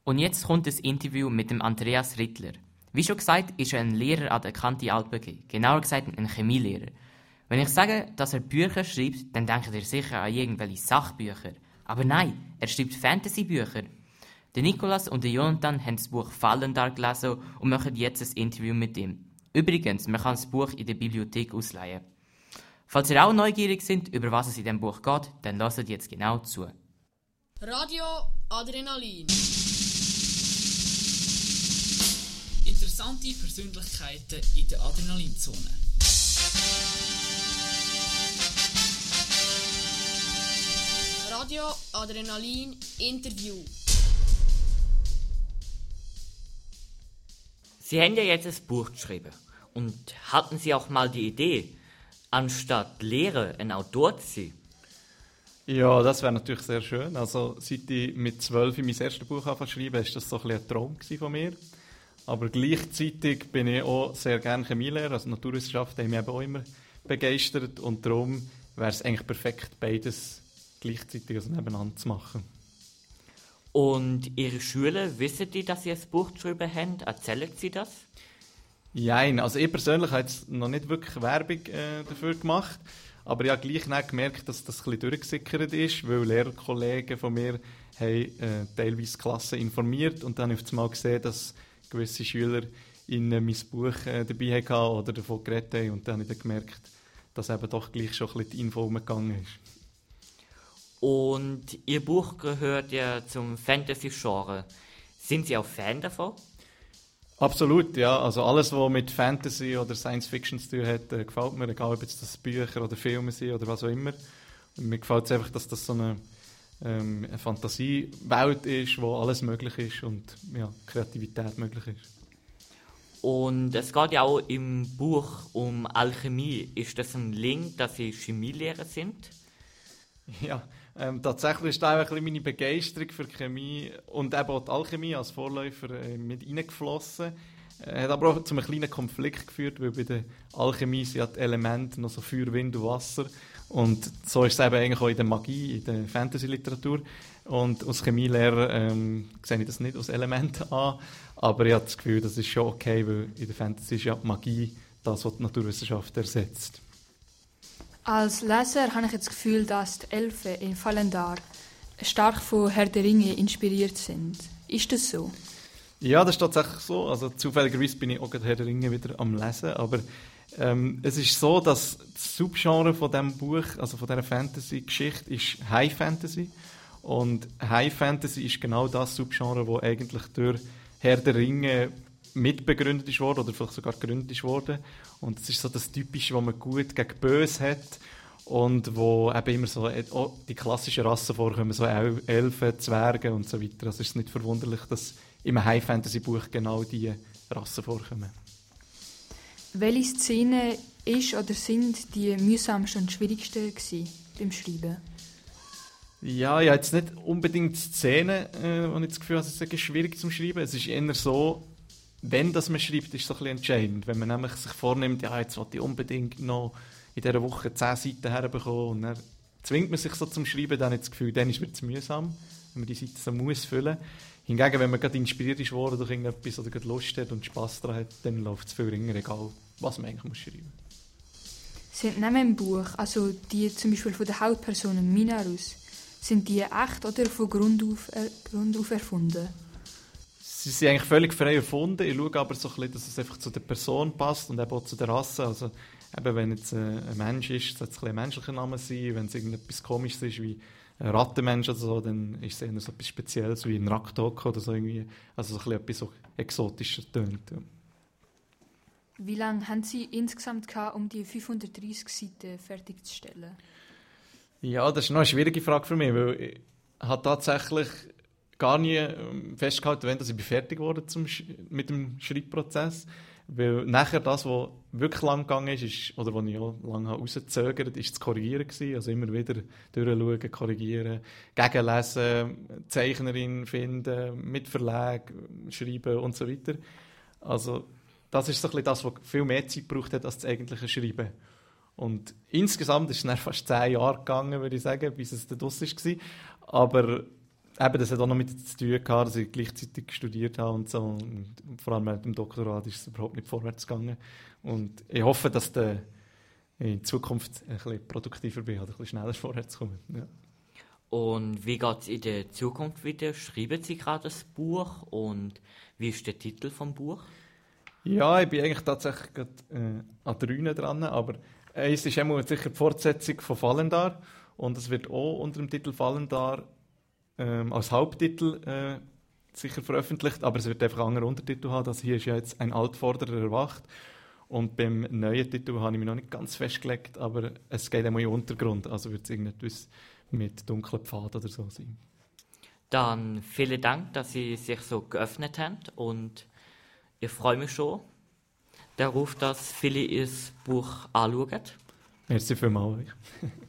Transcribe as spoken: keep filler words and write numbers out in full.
Und jetzt kommt das Interview mit dem Andreas Rittler. Wie schon gesagt, ist er ein Lehrer an der Kanti Alp G, genauer gesagt ein Chemielehrer. Wenn ich sage, dass er Bücher schreibt, dann denkt ihr sicher an irgendwelche Sachbücher. Aber nein, er schreibt Fantasy-Bücher. Der Nikolas und der Jonathan haben das Buch Fallendar gelesen und machen jetzt ein Interview mit ihm. Übrigens, man kann das Buch in der Bibliothek ausleihen. Falls ihr auch neugierig seid, über was es in diesem Buch geht, dann hört jetzt genau zu. Radio Adrenalin. Interessante Persönlichkeiten in der Adrenalinzone. Radio Adrenalin Interview. Sie haben ja jetzt ein Buch geschrieben. Und hatten Sie auch mal die Idee, anstatt Lehrer ein Autor zu sein? Ja, das wäre natürlich sehr schön. Also, seit ich mit zwölf mein erstes Buch angefangen zu schreiben, war das so ein, ein Traum von mir. Aber gleichzeitig bin ich auch sehr gerne Chemielehrer. Also Naturwissenschaften haben mich eben auch immer begeistert. Und darum wäre es eigentlich perfekt, beides gleichzeitig also nebeneinander zu machen. Und Ihre Schüler, wissen die, dass Sie ein Buch geschrieben haben? Erzählen Sie das? Nein, also ich persönlich habe jetzt noch nicht wirklich Werbung äh, dafür gemacht. Aber ich habe gleich nicht gemerkt, dass das ein bisschen durchgesickert ist, weil Lehrerkollegen von mir haben äh, teilweise Klassen informiert und dann habe ich auf einmal gesehen, dass gewisse Schüler in äh, mein Buch äh, dabei hatten oder davon geredet haben und dann habe ich dann gemerkt, dass eben doch gleich schon ein bisschen die Info umgegangen ist. Und Ihr Buch gehört ja zum Fantasy-Genre. Sind Sie auch Fan davon? Absolut, ja. Also alles, was mit Fantasy oder Science Fiction zu tun hat, äh, gefällt mir, egal ob jetzt das Bücher oder Filme sind oder was auch immer. Und mir gefällt es einfach, dass das so eine, ähm, eine Fantasiewelt ist, wo alles möglich ist und ja, Kreativität möglich ist. Und es geht ja auch im Buch um Alchemie. Ist das ein Link, dass Sie Chemielehrer sind? Ja, ähm, tatsächlich ist da auch ein bisschen meine Begeisterung für Chemie und eben auch die Alchemie als Vorläufer äh, mit reingeflossen. Äh, hat aber auch zu einem kleinen Konflikt geführt, weil bei der Alchemie sind ja die Elemente noch so Feuer, Wind und Wasser. Und so ist es eben eigentlich auch in der Magie, in der Fantasy-Literatur. Und als Chemielehrer ähm, sehe ich das nicht als Element an, aber ich habe das Gefühl, das ist schon okay, weil in der Fantasy ist ja die Magie das, was die Naturwissenschaft ersetzt. Als Leser habe ich das Gefühl, dass die Elfen in Fallendar stark von Herr der Ringe inspiriert sind. Ist das so? Ja, das ist tatsächlich so. Also zufälligerweise bin ich auch Herr der Ringe wieder am Lesen, aber ähm, es ist so, dass das Subgenre von diesem Buch, also von dieser Fantasy-Geschichte, ist High Fantasy. Und High Fantasy ist genau das Subgenre, das eigentlich durch Herr der Ringe mitbegründet ist worden oder vielleicht sogar gegründet ist worden. Und das ist so das Typische, was man gut gegen Böse hat und wo eben immer so oh, die klassischen Rassen vorkommen, so Elfen, Zwerge und so weiter. Also ist es nicht verwunderlich, dass im High-Fantasy-Buch genau diese Rassen vorkommen. Welche Szenen ist oder sind die mühsamsten und schwierigsten gewesen beim Schreiben? Ja, ich habe jetzt nicht unbedingt Szenen, äh, wo ich das Gefühl habe, es ist schwierig zum Schreiben. Es ist eher so, wenn das man schreibt, ist es so ein bisschen entscheidend. Wenn man nämlich sich vornimmt, ja, jetzt will ich unbedingt noch in dieser Woche zehn Seiten herbekommen und dann zwingt man sich so zum Schreiben, dann habe ich das Gefühl, dann wird es mühsam, wenn man die Seite so muss füllen. Hingegen, wenn man gerade inspiriert ist worden durch irgendetwas oder gerade Lust hat und Spass daran hat, dann läuft es viel ringer, egal was man eigentlich muss schreiben muss. Sind neben dem Buch, also die zum Beispiel von der Hauptperson Minarus, sind die echt oder von Grund auf, äh, Grund auf erfunden? Sie sind eigentlich völlig frei erfunden. Ich schaue aber so ein bisschen, dass es einfach zu der Person passt und eben auch zu der Rasse. Also, eben, wenn jetzt ein Mensch ist, soll es ein, ein menschlicher Name sein. Wenn es irgendetwas Komisches ist, wie ein Rattenmensch oder so, dann ist es eher so etwas Spezielles, wie ein Raktok oder so irgendwie. Also so ein bisschen etwas so exotischer tönt. Ja. Wie lange haben Sie insgesamt gehabt, um die fünfhundertdreissig Seiten fertigzustellen? Ja, das ist noch eine schwierige Frage für mich, weil ich habe tatsächlich gar nie festgehalten, wenn ich fertig wurde zum Sch- mit dem Schreibprozess. Weil nachher das, was wirklich lang gegangen ist, ist oder was ich auch lange rausgezögert habe, ist das Korrigieren gewesen. Also immer wieder durchschauen, korrigieren, gegenlesen, Zeichnerin finden, mit Verlag schreiben und so weiter. Also das ist so ein bisschen das, was viel mehr Zeit gebraucht hat als das eigentliche Schreiben. Und insgesamt ist es dann fast zehn Jahre gegangen, würde ich sagen, bis es dann draus war. Aber eben, das hat auch noch mit zu tun gehabt, dass ich gleichzeitig studiert habe und so. Und vor allem mit dem Doktorat ist es überhaupt nicht vorwärts gegangen. Und ich hoffe, dass der in Zukunft ein bisschen produktiver bin, oder ein bisschen schneller vorwärts kommen. Ja. Und wie geht es in der Zukunft wieder? Schreiben Sie gerade das Buch und wie ist der Titel vom Buch? Ja, ich bin eigentlich tatsächlich gerade äh, an drei dran, aber äh, es ist immer sicher die Fortsetzung von Fallendar und es wird auch unter dem Titel Fallendar ähm, als Haupttitel äh, sicher veröffentlicht, aber es wird einfach einen anderen Untertitel haben. Das hier ist ja jetzt «Ein Altvorderer erwacht». Und beim neuen Titel habe ich mich noch nicht ganz festgelegt, aber es geht einmal in den Untergrund, also wird es irgendetwas mit dunklen Pfaden oder so sein. Dann vielen Dank, dass Sie sich so geöffnet haben und ich freue mich schon darauf, dass viele Ihr Buch anschauen. Merci vielmals.